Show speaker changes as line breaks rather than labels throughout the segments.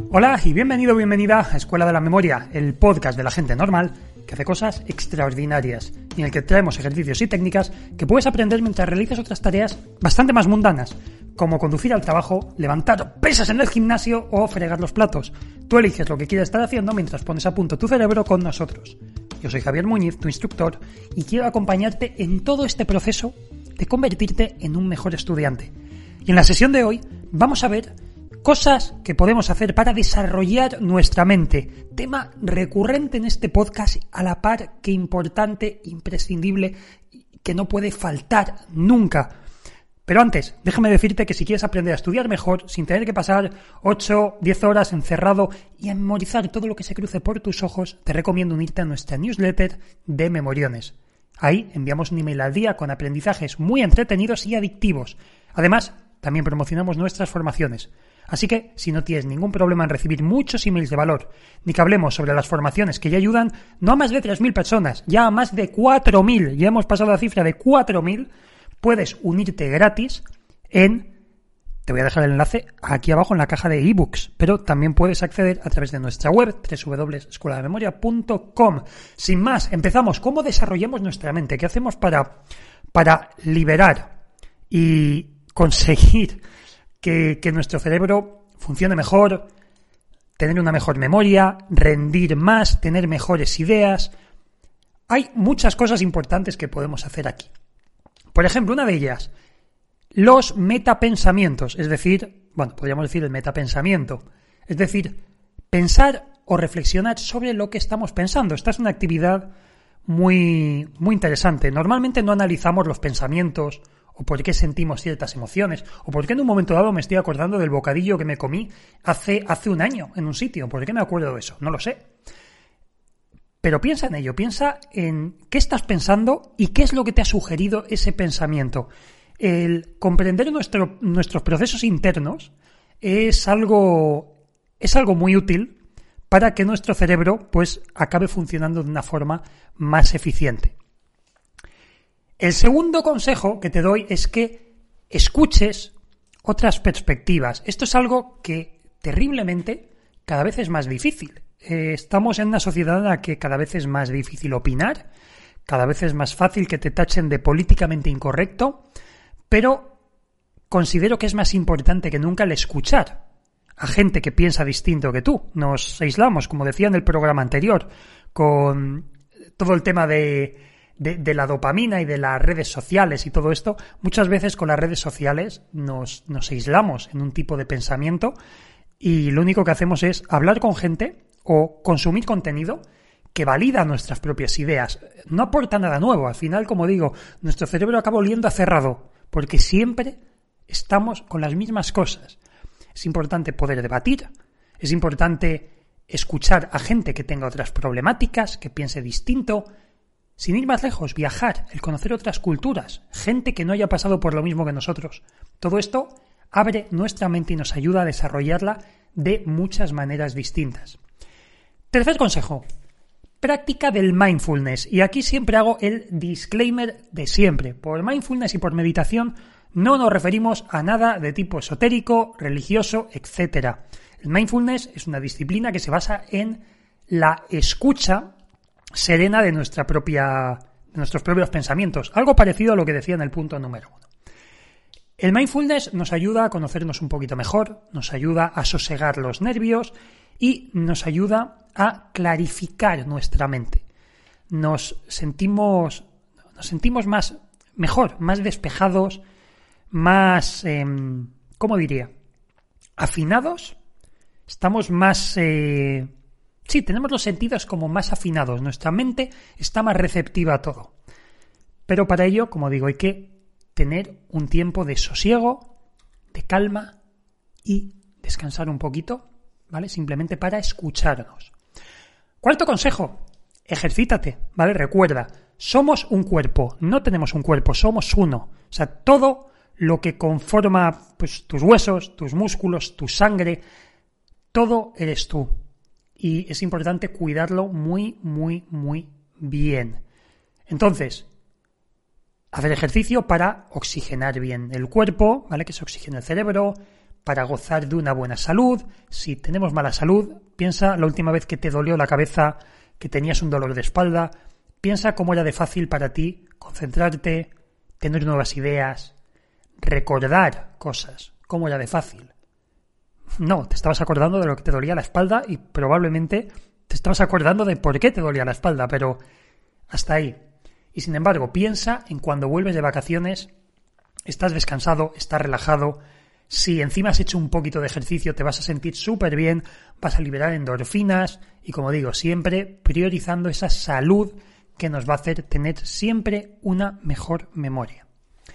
Hola y bienvenido o bienvenida a Escuela de la Memoria, el podcast de la gente normal que hace cosas extraordinarias y en el que traemos ejercicios y técnicas que puedes aprender mientras realizas otras tareas bastante más mundanas, como conducir al trabajo, levantar pesas en el gimnasio o fregar los platos. Tú eliges lo que quieres estar haciendo mientras pones a punto tu cerebro con nosotros. Yo soy Javier Muñiz, tu instructor, y quiero acompañarte en todo este proceso de convertirte en un mejor estudiante. Y en la sesión de hoy vamos a ver cosas que podemos hacer para desarrollar nuestra mente. Tema recurrente en este podcast, a la par que importante, imprescindible, que no puede faltar nunca. Pero antes, déjame decirte que si quieres aprender a estudiar mejor, sin tener que pasar 8, 10 horas encerrado y a memorizar todo lo que se cruce por tus ojos, te recomiendo unirte a nuestra newsletter de Memoriones. Ahí enviamos un email al día con aprendizajes muy entretenidos y adictivos. Además, también promocionamos nuestras formaciones. Así que, si no tienes ningún problema en recibir muchos emails de valor, ni que hablemos sobre las formaciones que ya ayudan no a más de 3.000 personas, ya a más de 4.000, ya hemos pasado la cifra de 4.000, puedes unirte gratis te voy a dejar el enlace aquí abajo en la caja de ebooks, pero también puedes acceder a través de nuestra web, www.escueladememoria.com. Sin más, empezamos. ¿Cómo desarrollamos nuestra mente? ¿Qué hacemos para liberar y conseguir que nuestro cerebro funcione mejor, tener una mejor memoria, rendir más, tener mejores ideas? Hay muchas cosas importantes que podemos hacer aquí. Por ejemplo, una de ellas, los metapensamientos, es decir, podríamos decir el metapensamiento, es decir, pensar o reflexionar sobre lo que estamos pensando. Esta es una actividad muy, muy interesante. Normalmente no analizamos los pensamientos o por qué sentimos ciertas emociones, o por qué en un momento dado me estoy acordando del bocadillo que me comí hace un año en un sitio. ¿Por qué me acuerdo de eso? No lo sé. Pero piensa en ello, piensa en qué estás pensando y qué es lo que te ha sugerido ese pensamiento. El comprender nuestros procesos internos es algo muy útil para que nuestro cerebro acabe funcionando de una forma más eficiente. El segundo consejo que te doy es que escuches otras perspectivas. Esto es algo que terriblemente cada vez es más difícil. Estamos en una sociedad en la que cada vez es más difícil opinar, cada vez es más fácil que te tachen de políticamente incorrecto, pero considero que es más importante que nunca el escuchar a gente que piensa distinto que tú. Nos aislamos, como decía en el programa anterior, con todo el tema de la dopamina y de las redes sociales y todo esto. Muchas veces con las redes sociales nos aislamos en un tipo de pensamiento y lo único que hacemos es hablar con gente o consumir contenido que valida nuestras propias ideas. No aporta nada nuevo. Al final, como digo, nuestro cerebro acaba oliendo a cerrado porque siempre estamos con las mismas cosas. Es importante poder debatir, es importante escuchar a gente que tenga otras problemáticas, que piense distinto. Sin ir más lejos, viajar, el conocer otras culturas, gente que no haya pasado por lo mismo que nosotros. Todo esto abre nuestra mente y nos ayuda a desarrollarla de muchas maneras distintas. Tercer consejo, práctica del mindfulness. Y aquí siempre hago el disclaimer de siempre. Por mindfulness y por meditación no nos referimos a nada de tipo esotérico, religioso, etc. El mindfulness es una disciplina que se basa en la escucha serena de nuestros propios pensamientos. Algo parecido a lo que decía en el punto número 1. El mindfulness nos ayuda a conocernos un poquito mejor, nos ayuda a sosegar los nervios y nos ayuda a clarificar nuestra mente. Nos sentimos mejor, más despejados, más, afinados. Estamos más, tenemos los sentidos como más afinados. Nuestra mente está más receptiva a todo. Pero para ello, como digo, hay que tener un tiempo de sosiego, de calma y descansar un poquito, ¿vale? Simplemente para escucharnos. Cuarto consejo, ejercítate, ¿vale? Recuerda, somos un cuerpo, no tenemos un cuerpo, somos uno. O sea, todo lo que conforma tus huesos, tus músculos, tu sangre, todo eres tú. Y es importante cuidarlo muy, muy, muy bien. Entonces, hacer ejercicio para oxigenar bien el cuerpo, ¿vale? Que se oxigene el cerebro, para gozar de una buena salud. Si tenemos mala salud, piensa la última vez que te dolió la cabeza, que tenías un dolor de espalda. Piensa cómo era de fácil para ti concentrarte, tener nuevas ideas, recordar cosas. Cómo era de fácil. No, te estabas acordando de lo que te dolía la espalda y probablemente te estabas acordando de por qué te dolía la espalda, pero hasta ahí. Y sin embargo, piensa en cuando vuelves de vacaciones, estás descansado, estás relajado. Si encima has hecho un poquito de ejercicio, te vas a sentir súper bien, vas a liberar endorfinas y, como digo, siempre priorizando esa salud que nos va a hacer tener siempre una mejor memoria.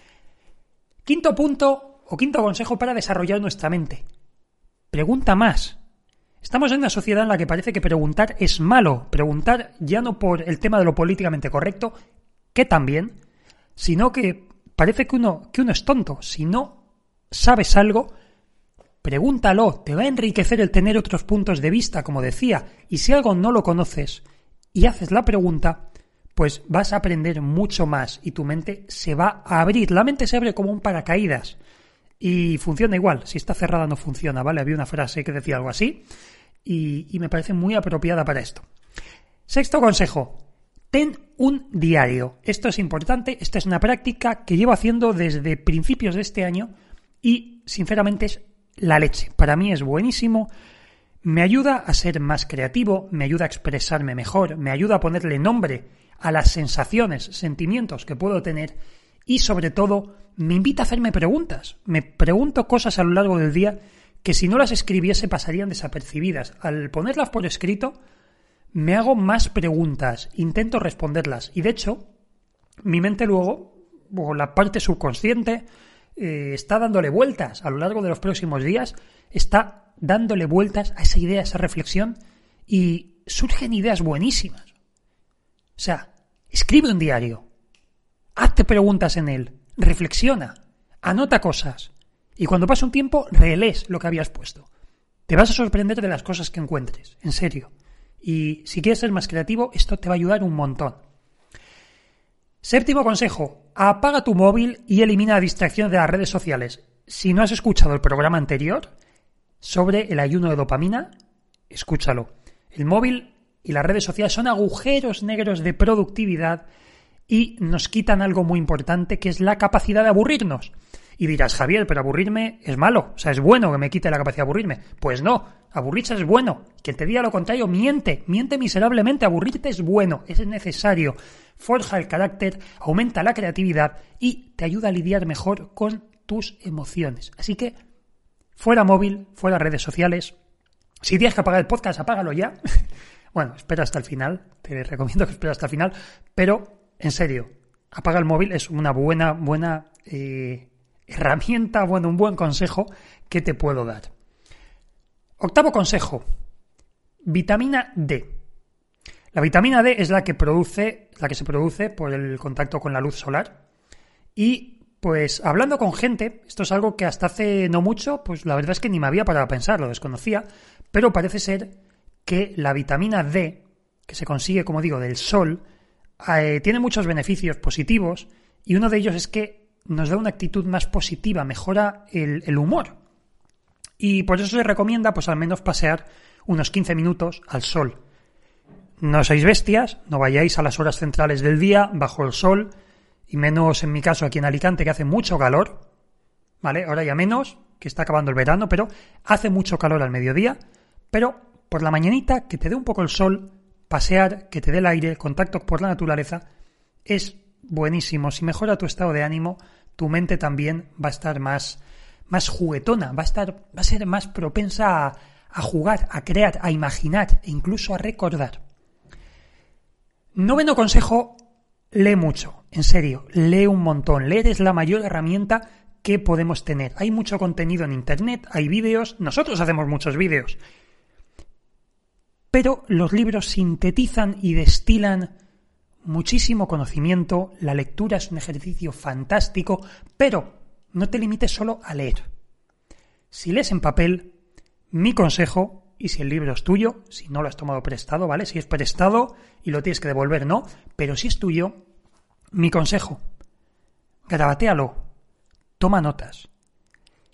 Quinto punto o quinto consejo para desarrollar nuestra mente. Pregunta más. Estamos en una sociedad en la que parece que preguntar es malo. Preguntar ya no por el tema de lo políticamente correcto, que también, sino que parece que uno es tonto. Si no sabes algo, pregúntalo. Te va a enriquecer el tener otros puntos de vista, como decía. Y si algo no lo conoces y haces la pregunta, pues vas a aprender mucho más y tu mente se va a abrir. La mente se abre como un paracaídas y funciona igual. Si está cerrada no funciona, ¿vale? Había una frase que decía algo así y me parece muy apropiada para esto. Sexto consejo. Ten un diario. Esto es importante. Esta es una práctica que llevo haciendo desde principios de este año y, sinceramente, es la leche. Para mí es buenísimo. Me ayuda a ser más creativo, me ayuda a expresarme mejor, me ayuda a ponerle nombre a las sensaciones, sentimientos que puedo tener y, sobre todo, me invita a hacerme preguntas. Me pregunto cosas a lo largo del día que si no las escribiese pasarían desapercibidas. Al ponerlas por escrito, me hago más preguntas, intento responderlas y, de hecho, mi mente luego, o la parte subconsciente, está dándole vueltas a lo largo de los próximos días, está dándole vueltas a esa idea, a esa reflexión y surgen ideas buenísimas. O sea, escribe un diario, hazte preguntas en él, reflexiona, anota cosas y cuando pase un tiempo relees lo que habías puesto. Te vas a sorprender de las cosas que encuentres, en serio. Y si quieres ser más creativo, esto te va a ayudar un montón. Séptimo consejo, apaga tu móvil y elimina la distracción de las redes sociales. Si no has escuchado el programa anterior sobre el ayuno de dopamina, escúchalo. El móvil y las redes sociales son agujeros negros de productividad y nos quitan algo muy importante, que es la capacidad de aburrirnos. Y dirás, Javier, pero aburrirme es malo, o sea, es bueno que me quite la capacidad de aburrirme. Pues no, aburrirse es bueno. Quien te diga lo contrario miente miserablemente. Aburrirte es bueno, es necesario. Forja el carácter, aumenta la creatividad y te ayuda a lidiar mejor con tus emociones. Así que, fuera móvil, fuera redes sociales. Si tienes que apagar el podcast, apágalo ya. Bueno, espera hasta el final, te recomiendo que esperes hasta el final, pero, en serio, apaga el móvil es una buena herramienta, un buen consejo que te puedo dar. Octavo consejo, vitamina D. La vitamina D es la que se produce por el contacto con la luz solar y, pues, hablando con gente, esto es algo que hasta hace no mucho, pues la verdad es que ni me había parado a pensar, lo desconocía, pero parece ser que la vitamina D, que se consigue, como digo, del sol, tiene muchos beneficios positivos y uno de ellos es que nos da una actitud más positiva, mejora el humor. Y por eso se recomienda, pues al menos pasear unos 15 minutos al sol. No seáis bestias, no vayáis a las horas centrales del día bajo el sol, y menos en mi caso aquí en Alicante, que hace mucho calor, ¿vale? Ahora ya menos, que está acabando el verano, pero hace mucho calor al mediodía, pero por la mañanita que te dé un poco el sol, pasear, que te dé el aire, el contacto por la naturaleza, es buenísimo. Si mejora tu estado de ánimo, tu mente también va a estar más juguetona, va a ser más propensa a jugar, a crear, a imaginar e incluso a recordar. Noveno consejo, lee mucho, en serio, lee un montón. Leer es la mayor herramienta que podemos tener. Hay mucho contenido en internet, hay vídeos, nosotros hacemos muchos vídeos, pero los libros sintetizan y destilan muchísimo conocimiento. La lectura es un ejercicio fantástico, pero no te limites solo a leer. Si lees en papel, mi consejo, y si el libro es tuyo, si no lo has tomado prestado, ¿vale? Si es prestado y lo tienes que devolver, no, pero si es tuyo, mi consejo, garabatéalo, toma notas.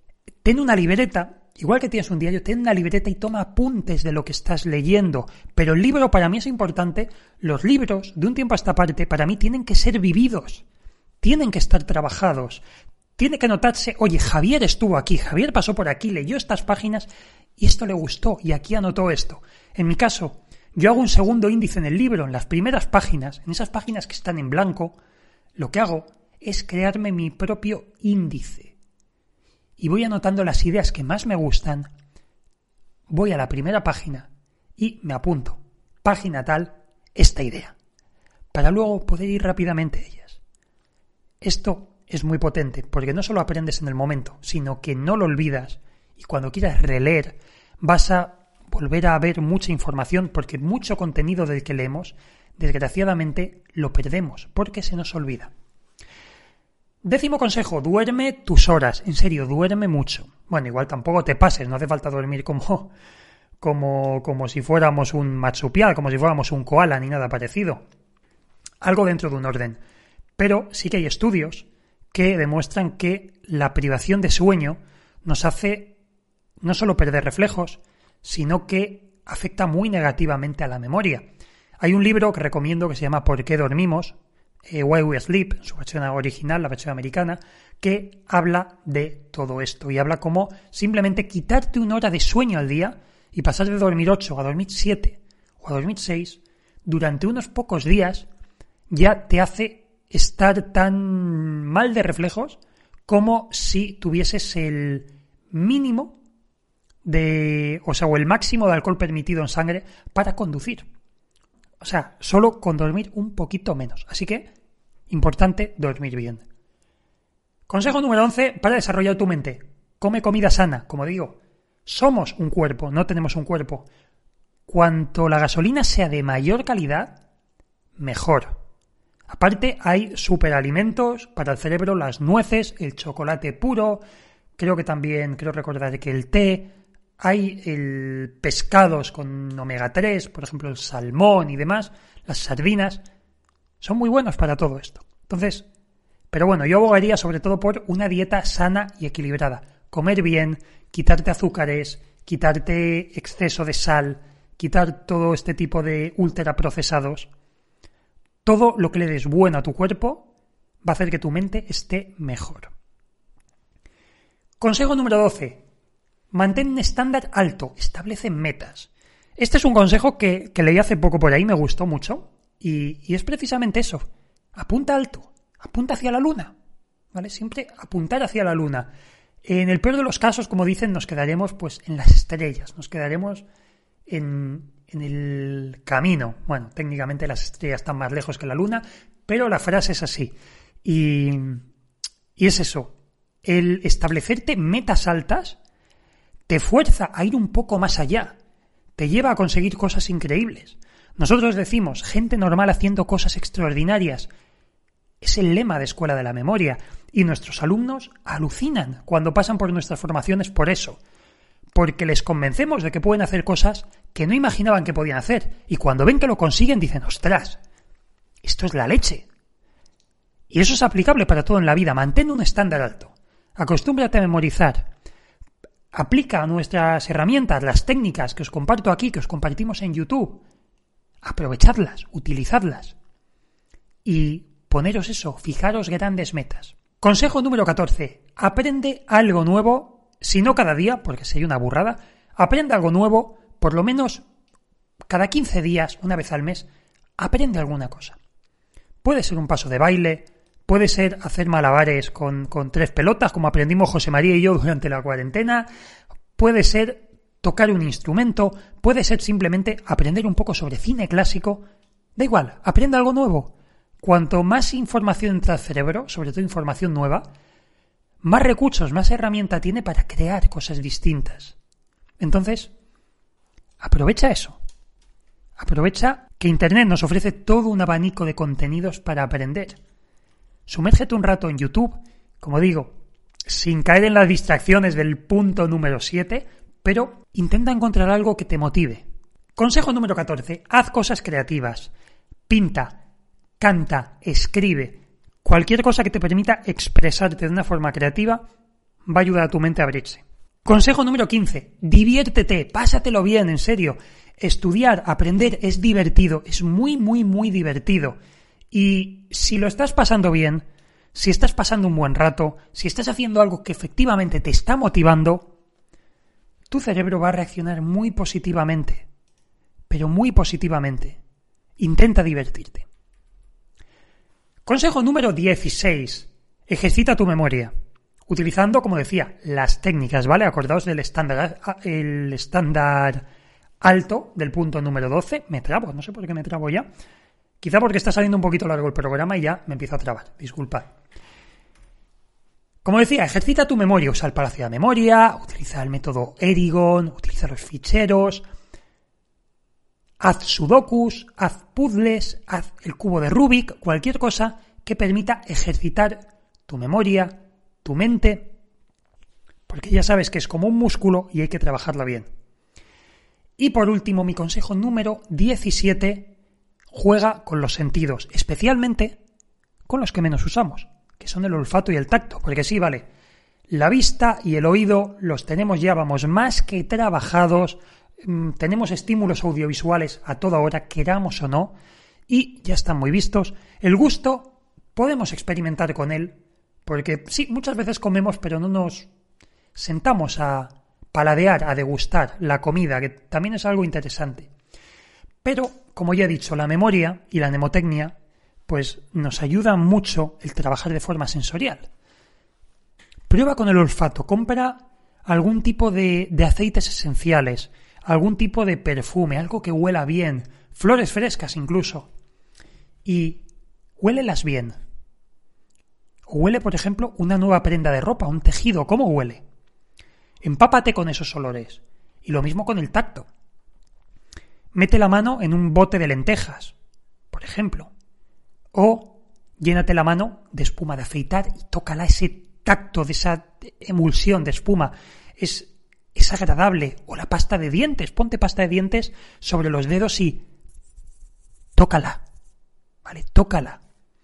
ten una libreta, igual que tienes un diario, ten una libreta y toma apuntes de lo que estás leyendo. Pero el libro para mí es importante. Los libros, de un tiempo a esta parte, para mí tienen que ser vividos. Tienen que estar trabajados. Tiene que notarse, oye, Javier estuvo aquí, Javier pasó por aquí, leyó estas páginas y esto le gustó y aquí anotó esto. En mi caso, yo hago un segundo índice en el libro, en las primeras páginas, en esas páginas que están en blanco, lo que hago es crearme mi propio índice. Y voy anotando las ideas que más me gustan, voy a la primera página y me apunto, página tal, esta idea, para luego poder ir rápidamente a ellas. Esto es muy potente, porque no solo aprendes en el momento, sino que no lo olvidas y cuando quieras releer vas a volver a ver mucha información, porque mucho contenido del que leemos, desgraciadamente, lo perdemos, porque se nos olvida. 10º consejo, duerme tus horas. En serio, duerme mucho. Bueno, igual tampoco te pases, no hace falta dormir como si fuéramos un marsupial, como si fuéramos un koala, ni nada parecido. Algo dentro de un orden. Pero sí que hay estudios que demuestran que la privación de sueño nos hace no solo perder reflejos, sino que afecta muy negativamente a la memoria. Hay un libro que recomiendo que se llama ¿Por qué dormimos? Why We Sleep, su versión original, la versión americana, que habla de todo esto y habla como simplemente quitarte 1 hora de sueño al día y pasar de dormir 8 a dormir 7 o a dormir 6 durante unos pocos días ya te hace estar tan mal de reflejos como si tuvieses el mínimo o el máximo de alcohol permitido en sangre para conducir. O sea, solo con dormir un poquito menos. Así que, importante dormir bien. Consejo número 11 para desarrollar tu mente. Come comida sana, como digo. Somos un cuerpo, no tenemos un cuerpo. Cuanto la gasolina sea de mayor calidad, mejor. Aparte, hay superalimentos para el cerebro, las nueces, el chocolate puro, creo recordar que el té, hay pescados con omega 3, por ejemplo el salmón y demás, las sardinas, son muy buenos para todo esto. Entonces, pero bueno, yo abogaría sobre todo por una dieta sana y equilibrada. Comer bien, quitarte azúcares, quitarte exceso de sal, quitar todo este tipo de ultraprocesados. Todo lo que le des bueno a tu cuerpo va a hacer que tu mente esté mejor. Consejo número 12. Mantén un estándar alto. Establece metas. Este es un consejo que leí hace poco por ahí, me gustó mucho. Y es precisamente eso. Apunta alto. Apunta hacia la luna. ¿Vale? Siempre apuntar hacia la luna. En el peor de los casos, como dicen, nos quedaremos pues en las estrellas. Nos quedaremos en el camino. Bueno, técnicamente las estrellas están más lejos que la luna, pero la frase es así. Y es eso. El establecerte metas altas te fuerza a ir un poco más allá. Te lleva a conseguir cosas increíbles. Nosotros decimos, gente normal haciendo cosas extraordinarias. Es el lema de Escuela de la Memoria. Y nuestros alumnos alucinan cuando pasan por nuestras formaciones por eso. Porque les convencemos de que pueden hacer cosas que no imaginaban que podían hacer. Y cuando ven que lo consiguen dicen, ¡ostras! Esto es la leche. Y eso es aplicable para todo en la vida. Mantén un estándar alto. Acostúmbrate a memorizar. Aplica nuestras herramientas, las técnicas que os comparto aquí, que os compartimos en YouTube. Aprovechadlas, utilizadlas. Y poneros eso, fijaros grandes metas. Consejo número 14. Aprende algo nuevo, si no cada día, porque sería una burrada. Aprende algo nuevo, por lo menos cada 15 días, una vez al mes, aprende alguna cosa. Puede ser un paso de baile, puede ser hacer malabares con 3 pelotas, como aprendimos José María y yo durante la cuarentena. Puede ser tocar un instrumento, puede ser simplemente aprender un poco sobre cine clásico. Da igual, aprende algo nuevo. Cuanto más información entra al cerebro, sobre todo información nueva, más recursos, más herramienta tiene para crear cosas distintas. Entonces, aprovecha eso. Aprovecha que Internet nos ofrece todo un abanico de contenidos para aprender. Sumérgete un rato en YouTube, como digo, sin caer en las distracciones del punto número 7, pero intenta encontrar algo que te motive. Consejo número 14. Haz cosas creativas. Pinta, canta, escribe. Cualquier cosa que te permita expresarte de una forma creativa va a ayudar a tu mente a abrirse. Consejo número 15. Diviértete, pásatelo bien, en serio. Estudiar, aprender es divertido, es muy, muy, muy divertido. Y si lo estás pasando bien, si estás pasando un buen rato, si estás haciendo algo que efectivamente te está motivando, tu cerebro va a reaccionar muy positivamente. Pero muy positivamente. Intenta divertirte. Consejo número 16. Ejercita tu memoria. Utilizando, como decía, las técnicas, ¿vale? Acordaos del estándar alto del punto número 12. Me trabo, no sé por qué me trabo ya. Quizá porque está saliendo un poquito largo el programa y ya me empiezo a trabar. Disculpad. Como decía, ejercita tu memoria. Usa el palacio de la memoria, utiliza el método Erigon, utiliza los ficheros, haz sudokus, haz puzzles, haz el cubo de Rubik, cualquier cosa que permita ejercitar tu memoria, tu mente, porque ya sabes que es como un músculo y hay que trabajarlo bien. Y por último, mi consejo número 17, juega con los sentidos, especialmente con los que menos usamos, que son el olfato y el tacto, porque sí, vale, la vista y el oído los tenemos ya, vamos, más que trabajados, tenemos estímulos audiovisuales a toda hora, queramos o no, y ya están muy vistos. El gusto podemos experimentar con él, porque sí, muchas veces comemos, pero no nos sentamos a paladear, a degustar la comida, que también es algo interesante. Pero, como ya he dicho, la memoria y la mnemotecnia pues nos ayuda mucho el trabajar de forma sensorial. Prueba con el olfato, compra algún tipo de aceites esenciales, algún tipo de perfume, algo que huela bien, flores frescas incluso, y huélelas bien. O huele, por ejemplo, una nueva prenda de ropa, un tejido, ¿cómo huele? Empápate con esos olores. Y lo mismo con el tacto. Mete la mano en un bote de lentejas, por ejemplo. O llénate la mano de espuma de afeitar y tócala, ese tacto de esa emulsión de espuma. Es agradable. O la pasta de dientes. Ponte pasta de dientes sobre los dedos y tócala. ¿Vale? Tócala.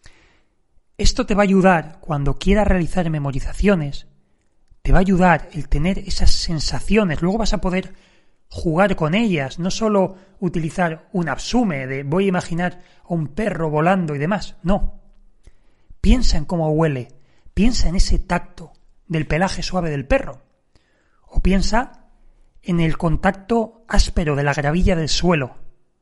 Esto te va a ayudar cuando quieras realizar memorizaciones. Te va a ayudar el tener esas sensaciones. Luego vas a poder jugar con ellas. No solo utilizar un absume de voy a imaginar a un perro volando y demás. No. Piensa en cómo huele. Piensa en ese tacto del pelaje suave del perro. O piensa en el contacto áspero de la gravilla del suelo.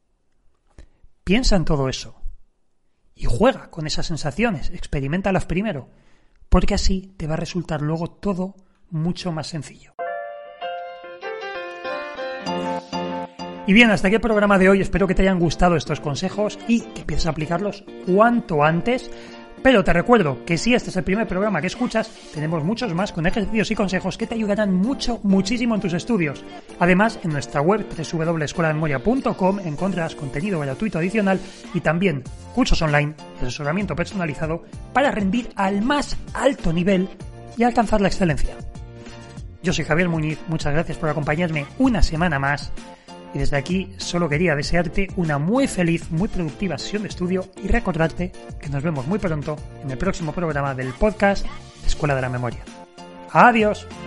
Piensa en todo eso. Y juega con esas sensaciones, experimentalas primero, porque así te va a resultar luego todo mucho más sencillo. Y bien, hasta aquí el programa de hoy. Espero que te hayan gustado estos consejos y que empieces a aplicarlos cuanto antes. Pero te recuerdo que si este es el primer programa que escuchas, tenemos muchos más con ejercicios y consejos que te ayudarán muchísimo en tus estudios. Además, en nuestra web www.escueladememoria.com encontrarás contenido gratuito adicional y también cursos online y asesoramiento personalizado para rendir al más alto nivel y alcanzar la excelencia. Yo soy Javier Muñiz, muchas gracias por acompañarme una semana más. Y desde aquí solo quería desearte una muy feliz, muy productiva sesión de estudio y recordarte que nos vemos muy pronto en el próximo programa del podcast Escuela de la Memoria. ¡Adiós!